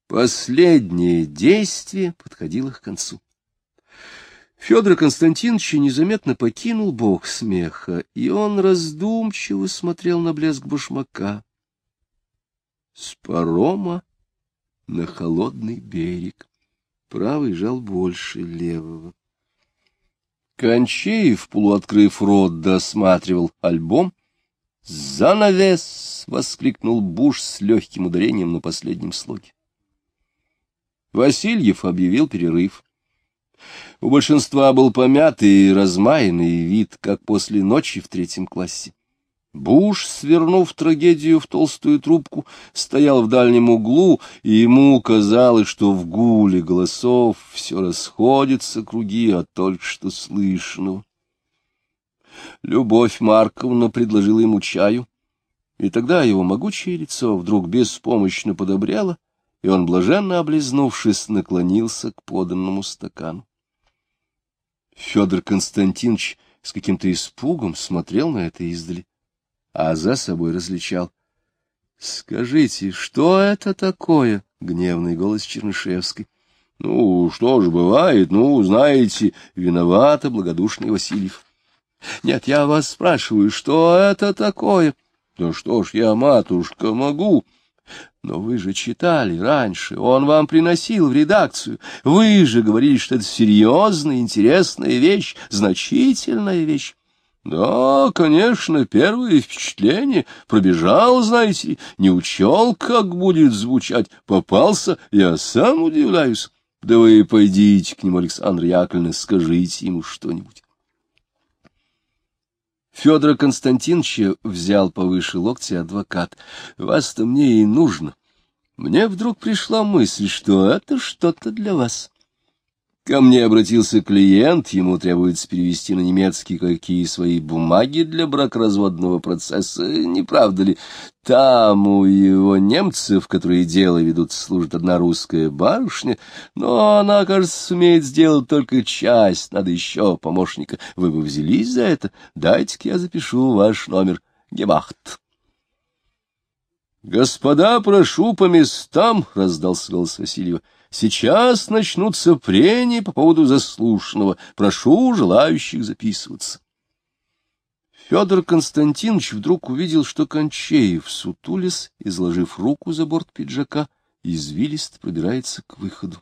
Последнее действие подходило к концу. Федор Константинович незаметно покинул бог смеха, и он раздумчиво смотрел на блеск башмака с парома на холодный берег. Правый жал больше левого. Кончеев, полуоткрыв рот, досматривал альбом. «Занавес!» — воскликнул Буш с легким ударением на последнем слоге. Васильев объявил перерыв. У большинства был помятый и размаянный вид, как после ночи в 3 классе. Буш, свернув трагедию в толстую трубку, стоял в дальнем углу, и ему казалось, что в гуле голосов все расходятся круги от только что слышанного. Любовь Марковна предложила ему чаю, и тогда его могучее лицо вдруг беспомощно подобряло, и он, блаженно облизнувшись, наклонился к поданному стакану. Федор Константинович с каким-то испугом смотрел на это издали, а за собой различал. — Скажите, что это такое? — гневный голос Чернышевской. — Ну, что ж, бывает, знаете, виновата благодушный Васильев. — Нет, я вас спрашиваю, что это такое? — Да что ж я, матушка, могу... Но вы же читали раньше, он вам приносил в редакцию. Вы же говорили, что это серьезная, интересная вещь, значительная вещь. Да, конечно, первое впечатление. Пробежал, знаете ли, не учел, как будет звучать. Попался, я сам удивляюсь. Да вы пойдите к нему, Александра Яковлевна, скажите ему что-нибудь. Федора Константиновича взял повыше локтя адвокат. Вас-то мне и нужно. Мне вдруг пришла мысль, что это что-то для вас. Ко мне обратился клиент, ему требуется перевести на немецкий какие свои бумаги для бракоразводного процесса, не правда ли? Там у его немцев, которые дело ведут, служит одна русская барышня, но она, кажется, сумеет сделать только часть, надо еще помощника. Вы бы взялись за это? Дайте-ка я запишу ваш номер. Гемахт. «Господа, прошу по местам!» — раздался голос Васильева. «Сейчас начнутся прения по поводу заслушанного. Прошу желающих записываться». Федор Константинович вдруг увидел, что Кончеев, сутулясь, изложив руку за борт пиджака, извилисто пробирается к выходу.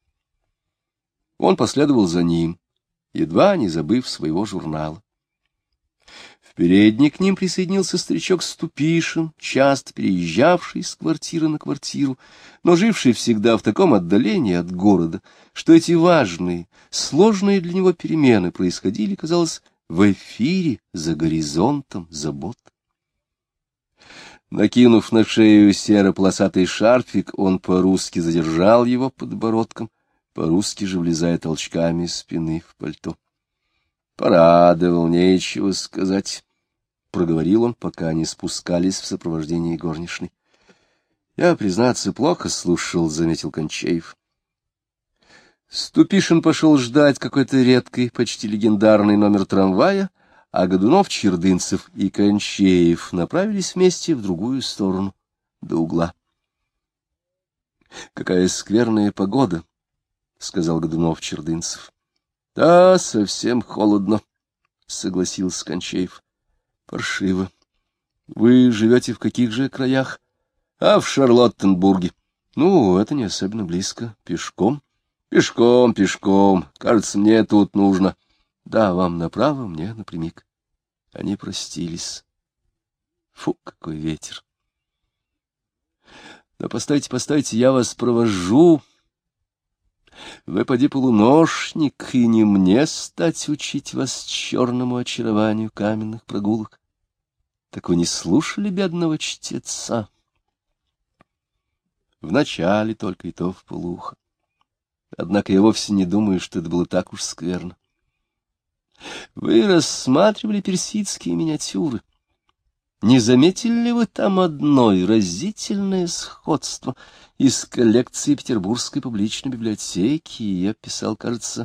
Он последовал за ним, едва не забыв своего журнала. В передней к ним присоединился старичок Ступишин, часто переезжавший с квартиры на квартиру, но живший всегда в таком отдалении от города, что эти важные, сложные для него перемены происходили, казалось, в эфире, за горизонтом забот. Накинув на шею серо-полосатый шарфик, он по-русски задержал его подбородком, по-русски же влезая толчками спины в пальто. Порадовал, нечего сказать, — проговорил он, пока они спускались в сопровождении горничной. — Я, признаться, плохо слушал, — заметил Кончеев. Ступишин пошел ждать какой-то редкий, почти легендарный номер трамвая, а Годунов, Чердынцев и Кончеев направились вместе в другую сторону, до угла. — Какая скверная погода, — сказал Годунов Чердынцев. — Да, совсем холодно, — согласился Кончеев. — Паршиво. Вы живете в каких же краях? — А в Шарлоттенбурге. — Ну, это не особенно близко. Пешком? — Пешком, пешком. Кажется, мне тут нужно. — Да, вам направо, мне напрямик. Они простились. Фу, какой ветер. — Да постойте, постойте, я вас провожу. Вы, поди, полуношник, и не мне стать учить вас черному очарованию каменных прогулок. Так вы не слушали бедного чтеца? Вначале только и то вполуха. Однако я вовсе не думаю, что это было так уж скверно. Вы рассматривали персидские миниатюры. Не заметили ли вы там одно разительное сходство из коллекции Петербургской публичной библиотеки? Я писал, кажется,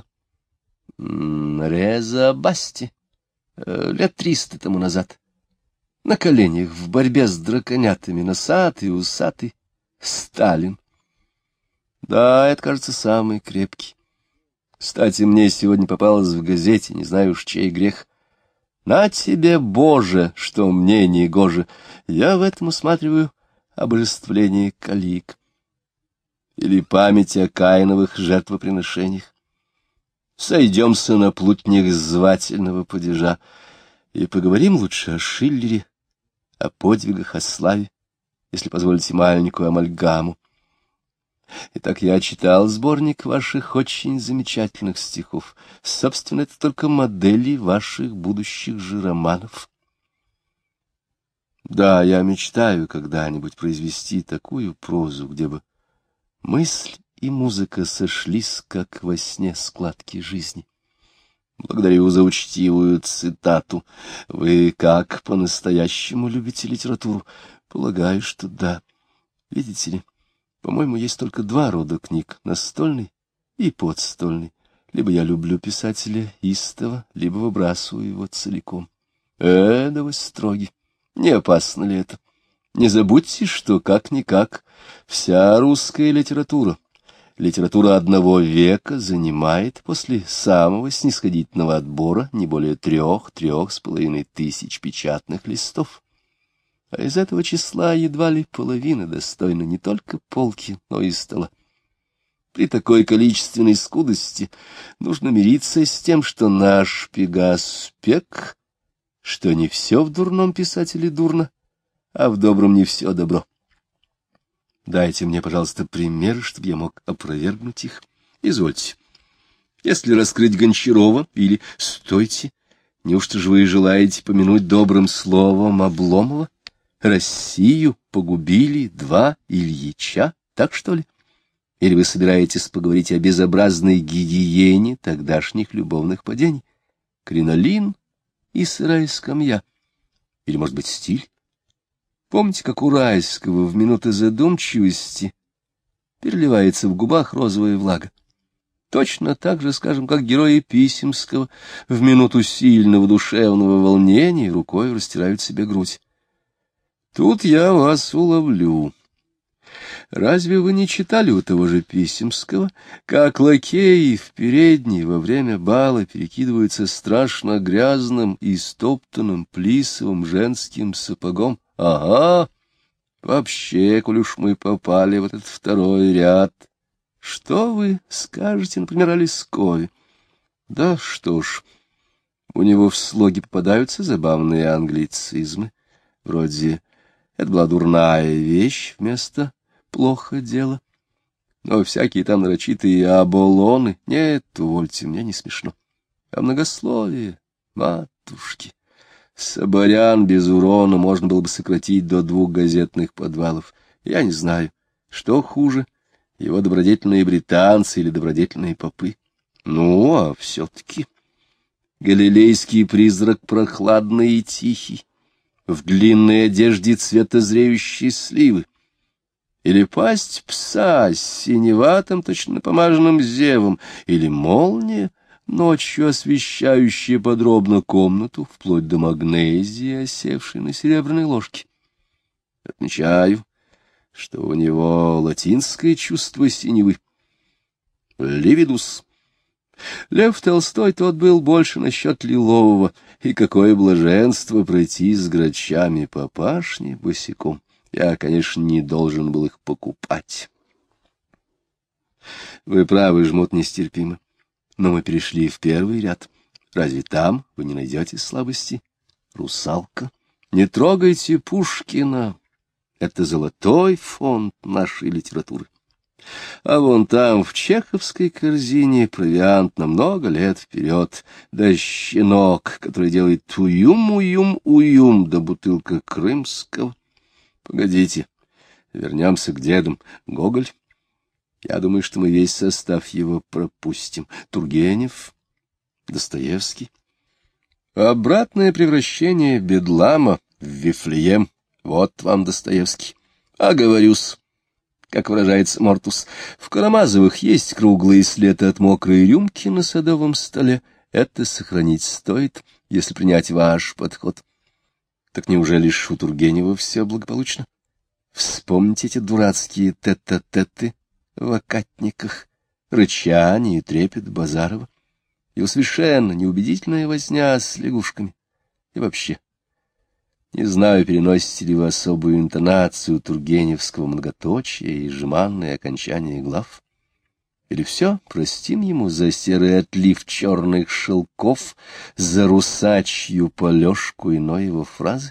Реза Басти, лет 300 тому назад. На коленях, в борьбе с драконятами, носатый, усатый, Сталин. Да, это, кажется, самый крепкий. Кстати, мне сегодня попалось в газете, не знаю уж, чей грех. На тебе, Боже, что мне не гоже. Я в этом усматриваю обожествление калик. Или память о Каиновых жертвоприношениях. Сойдемся на плутнях звательного падежа и поговорим лучше о Шиллере, о подвигах, о славе, если позволите маленькую амальгаму. Итак, я читал сборник ваших очень замечательных стихов. Собственно, это только модели ваших будущих же романов. Да, я мечтаю когда-нибудь произвести такую прозу, где бы мысль и музыка сошлись, как во сне складки жизни. Благодарю за учтивую цитату. Вы как по-настоящему любите литературу? Полагаю, что да. Видите ли, по-моему, есть только два рода книг — настольный и подстольный. Либо я люблю писателя истово, либо выбрасываю его целиком. Да вы строги. Не опасно ли это? Не забудьте, что как-никак вся русская литература, литература одного века, занимает после самого снисходительного отбора не более 3-3,5 тысяч печатных листов. А из этого числа едва ли половина достойна не только полки, но и стола. При такой количественной скудости нужно мириться с тем, что наш Пегас пек, что не все в дурном писателе дурно, а в добром не все добро. Дайте мне, пожалуйста, примеры, чтобы я мог опровергнуть их. Извольте. Если раскрыть Гончарова или... Стойте! Неужто же вы желаете помянуть добрым словом Обломова? Россию погубили два Ильича, так что ли? Или вы собираетесь поговорить о безобразной гигиене тогдашних любовных падений? Кринолин и сырая скамья. Или, может быть, стиль? Помните, как у Райского в минуты задумчивости переливается в губах розовая влага? Точно так же, скажем, как герои Писемского в минуту сильного душевного волнения рукой растирают себе грудь. Тут я вас уловлю. Разве вы не читали у того же Писемского, как лакеи в передней во время бала перекидываются страшно грязным и стоптанным плисовым женским сапогом? Ага, вообще, коль уж мы попали в этот второй ряд. Что вы скажете, например, о Лескове? Да что ж, у него в слоге попадаются забавные англицизмы, вроде «это была дурная вещь» вместо «плохо дело». Но всякие там нарочитые оболоны, нет, увольте, мне не смешно. А многословие, матушки. Соборян без урона можно было бы сократить до 2 газетных подвалов. Я не знаю, что хуже, его добродетельные британцы или добродетельные попы. Ну, а все-таки галилейский призрак прохладный и тихий, в длинной одежде цвета зреющей сливы, или пасть пса с синеватым, точно напомаженным зевом, или молния, ночью освещающая подробно комнату, вплоть до магнезии, осевшей на серебряной ложке. Отмечаю, что у него латинское чувство синевы. Ливидус. Лев Толстой тот был больше насчет лилового, и какое блаженство пройти с грачами по пашне босиком. Я, конечно, не должен был их покупать. Вы правы, жмут нестерпимо. Но мы перешли в первый ряд. Разве там вы не найдете слабости? Русалка. Не трогайте Пушкина. Это золотой фонд нашей литературы. А вон там, в чеховской корзине, провиант на много лет вперед. Да щенок, который делает уюм-уюм-уюм, да бутылка крымского. Погодите, вернемся к дедам. Гоголь. Я думаю, что мы весь состав его пропустим. Тургенев, Достоевский. Обратное превращение бедлама в Вифлеем. Вот вам Достоевский. Оговорюсь, как выражается Мортус, в Карамазовых есть круглые следы от мокрой рюмки на садовом столе. Это сохранить стоит, если принять ваш подход. Так неужели ж у Тургенева все благополучно? Вспомните эти дурацкие тет-а-теты в окатниках, рычание и трепет Базарова, его совершенно неубедительная возня с лягушками. И вообще, не знаю, переносите ли вы особую интонацию тургеневского многоточия и жеманное окончание глав. Или все, простим ему за серый отлив черных шелков, за русачью полежку иной его фразы?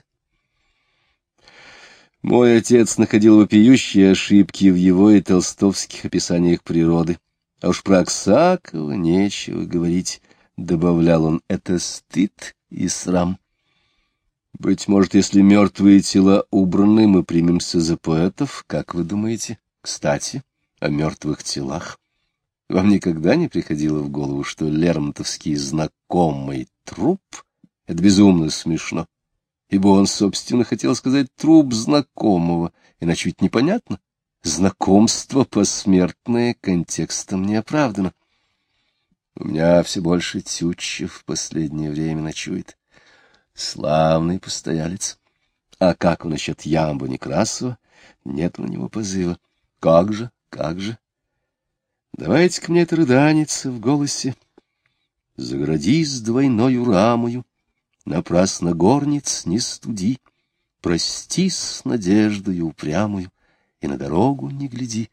Мой отец находил вопиющие ошибки в его и толстовских описаниях природы. А уж про Аксакова нечего говорить, — добавлял он, — это стыд и срам. Быть может, если мертвые тела убраны, мы примемся за поэтов, как вы думаете? Кстати, о мертвых телах. Вам никогда не приходило в голову, что лермонтовский знакомый труп — это безумно смешно? Ибо он, собственно, хотел сказать труп знакомого, иначе ведь непонятно. Знакомство посмертное контекстом не оправдано. У меня все больше Тютчев в последнее время ночует. Славный постоялец. А как он насчет Ямбу Некрасова? Нет у него позыва. Как же, как же. Давайте-ка мне это рыданица в голосе. Загородись двойною рамою, напрасно горниц не студи, прости с надеждою упрямую и на дорогу не гляди.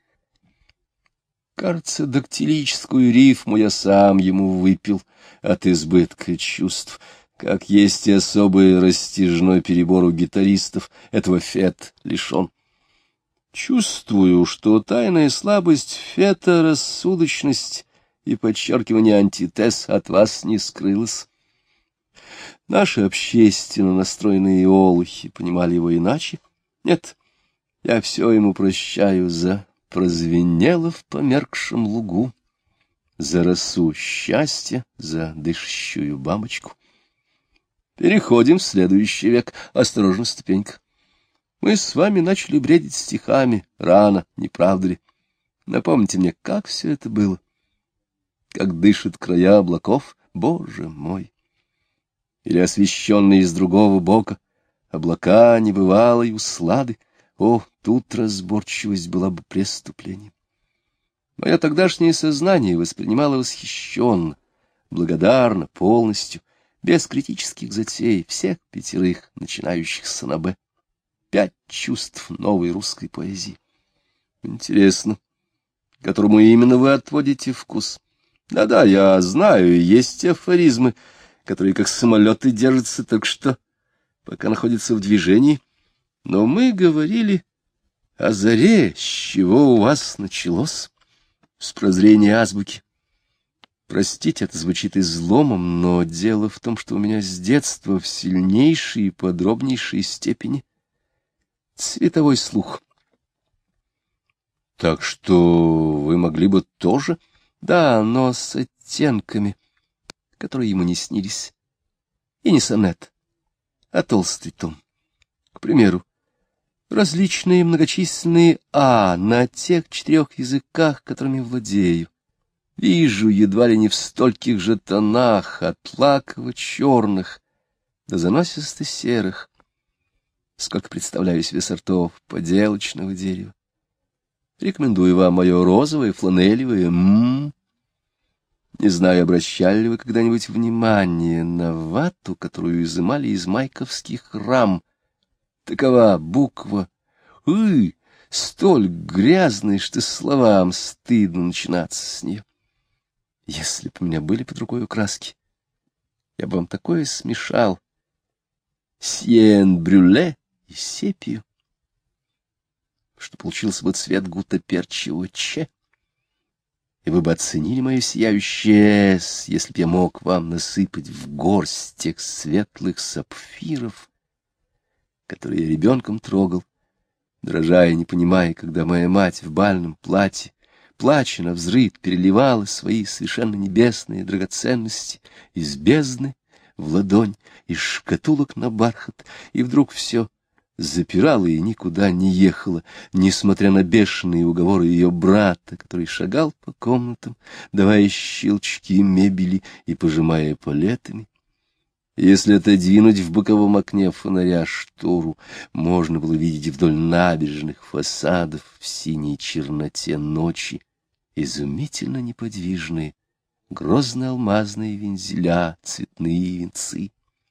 Кажется, дактилическую рифму я сам ему выпил от избытка чувств, как есть и особый растяжной перебор у гитаристов, этого Фет лишен. Чувствую, что тайная слабость Фета, рассудочность и подчеркивание антитез от вас не скрылась. Наши общественно настроенные олухи понимали его иначе. Нет, я все ему прощаю за прозвенело в померкшем лугу, за росу счастья, за дышащую бабочку. Переходим в следующий век. Осторожно, ступенька. Мы с вами начали бредить стихами рано, не правда ли? Напомните мне, как все это было? Как дышат края облаков? Боже мой! Или освещенные с другого бока облака небывалой услады? О, тут разборчивость была бы преступлением. Мое тогдашнее сознание воспринимало восхищенно, благодарно, полностью, без критических затей, всех 5 начинающихся на «Б». 5 чувств новой русской поэзии. Интересно, которому именно вы отводите вкус? Да-да, я знаю, есть афоризмы, которые как самолеты держатся только что, пока находятся в движении. Но мы говорили о заре, с чего у вас началось, с прозрения азбуки. Простите, это звучит изломом, но дело в том, что у меня с детства в сильнейшей и подробнейшей степени цветовой слух. Так что вы могли бы тоже? Да, но с оттенками, которые ему не снились. И не сонет, а толстый том. К примеру, различные многочисленные «а» на тех 4 языках, которыми владею. Вижу едва ли не в стольких же тонах, от лаково-черных до заносисто-серых, сколько представляю себе сортов поделочного дерева. Рекомендую вам мое розовое, фланелевое Не знаю, обращали ли вы когда-нибудь внимание на вату, которую изымали из майковских рам. Такова буква «ы», столь грязная, что словам стыдно начинаться с нее. Если бы у меня были под рукой краски, я бы вам такое смешал. Сьен-брюле и сепию, что получился бы цвет гуттаперчевого че, и вы бы оценили мое сияющее «с», если б я мог вам насыпать в горсть тех светлых сапфиров, которые я ребенком трогал, дрожа и не понимая, когда моя мать в бальном платье, плача навзрыд, переливала свои совершенно небесные драгоценности из бездны в ладонь, из шкатулок на бархат, и вдруг все запирала и никуда не ехала, несмотря на бешеные уговоры ее брата, который шагал по комнатам, давая щелчки мебели и пожимая палетами. Если отодвинуть в боковом окне фонаря штору, можно было видеть вдоль набережных фасадов в синей черноте ночи изумительно неподвижные, грозно-алмазные вензеля, цветные венцы,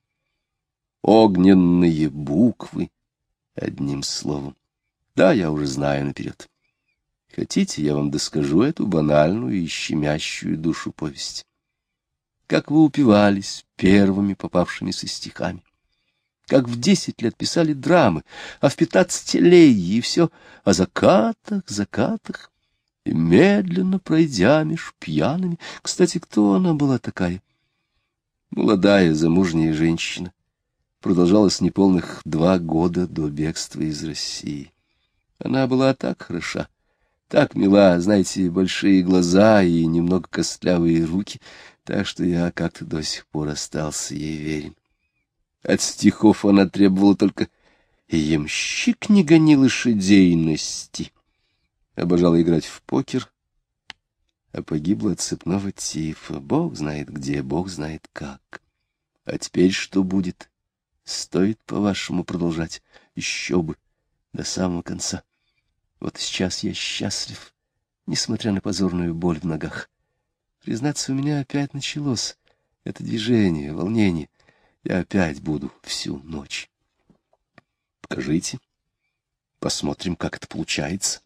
огненные буквы, одним словом. Да, я уже знаю наперед. Хотите, я вам доскажу эту банальную и щемящую душу повесть? Как вы упивались первыми попавшимися стихами, как в 10 лет писали драмы, а в 15 элегии, и все о закатах, закатах, и медленно пройдя меж пьяными. Кстати, кто она была такая? Молодая замужняя женщина. Продолжалось неполных 2 года до бегства из России. Она была так хороша, так мила, знаете, большие глаза и немного костлявые руки, так что я как-то до сих пор остался ей верен. От стихов она требовала только «ямщик не гони лошадейности». Обожала играть в покер, а погибла от цепного тифа. Бог знает где, Бог знает как. А теперь что будет? Стоит, по-вашему, продолжать? Еще бы, до самого конца. Вот сейчас я счастлив, несмотря на позорную боль в ногах. Признаться, у меня опять началось это движение, волнение. Я опять буду всю ночь. Покажите, посмотрим, как это получается.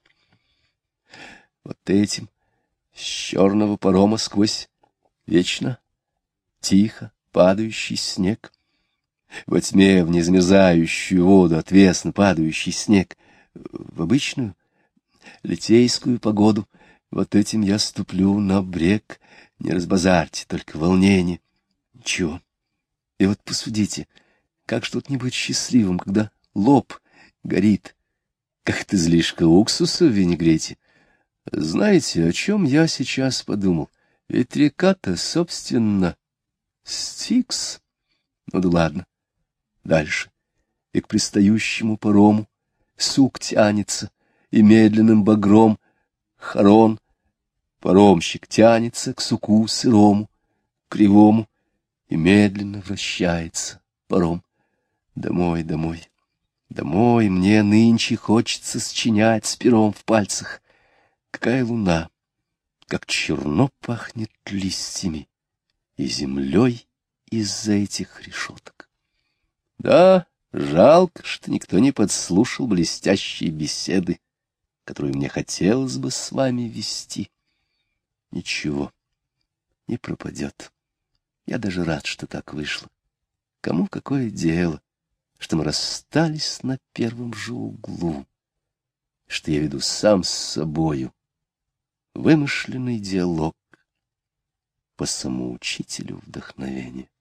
Вот этим, с черного парома сквозь вечно тихо падающий снег, во тьме в незамерзающую воду отвесно падающий снег, в обычную литейскую погоду, вот этим я ступлю на брег. Не разбазарьте, только волнение. Ничего. И вот посудите, как ж тут не быть счастливым, когда лоб горит, как это излишка уксуса в винегрете. Знаете, о чем я сейчас подумал? Ведь река-то, собственно, Стикс. Ну да ладно. Дальше. И к пристающему парому сук тянется, и медленным багром хорон. Паромщик тянется к суку сырому, кривому, и медленно вращается паром. Домой, домой, домой, мне нынче хочется счинять с пером в пальцах. Какая луна, как черно пахнет листьями и землей из-за этих решеток. Да, жалко, что никто не подслушал блестящей беседы, которую мне хотелось бы с вами вести. Ничего, не пропадет. Я даже рад, что так вышло. Кому какое дело, что мы расстались на первом же углу, что я веду сам с собою вымышленный диалог по самоучителю вдохновения.